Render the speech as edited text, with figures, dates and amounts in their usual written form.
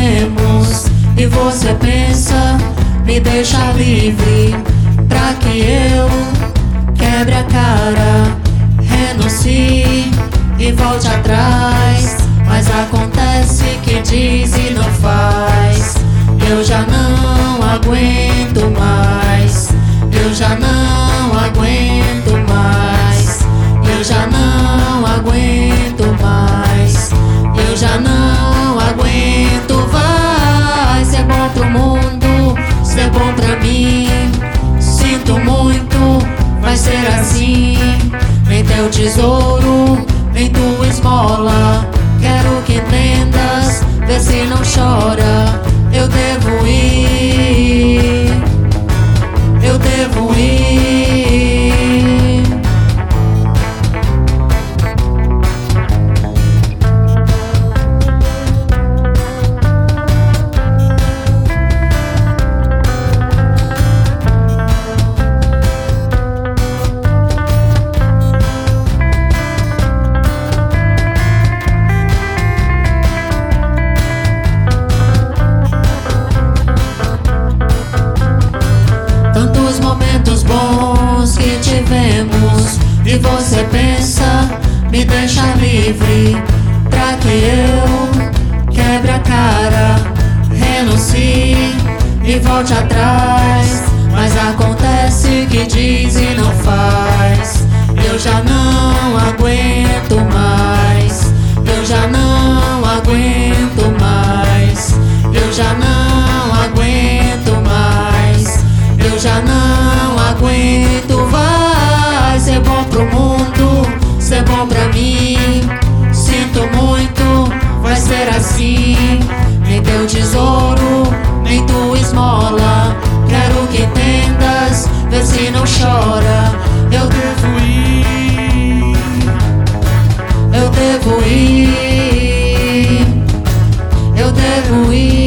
tivemos. E você pensa me deixar livre pra que eu quebre a cara, renuncie e volte atrás. Mas acontece que diz e não faz. Eu já não aguento mais. Eu já não aguento mais. Eu já não aguento mais. Eu já não aguento. Vai ser bom pro mundo, ser bom pra mim. Sinto muito, vai ser assim. Nem teu tesouro, nem tua esmola. Quero que entendas, vê se não chora. Eu devo ir, eu devo ir. Momentos bons que tivemos. E você pensa me deixar livre pra que eu quebre a cara, renuncie e volte atrás. Mas acontece que diz e não faz. Eu já não aguento mais. Eu já não aguento mais. Eu já não aguento mais. Eu já não aguento. Vai ser bom pro mundo, ser bom pra mim. Sinto muito, vai ser assim. Nem teu tesouro, nem tua esmola. Quero que entendas, vê se não chora. Eu devo ir, eu devo ir, eu devo ir.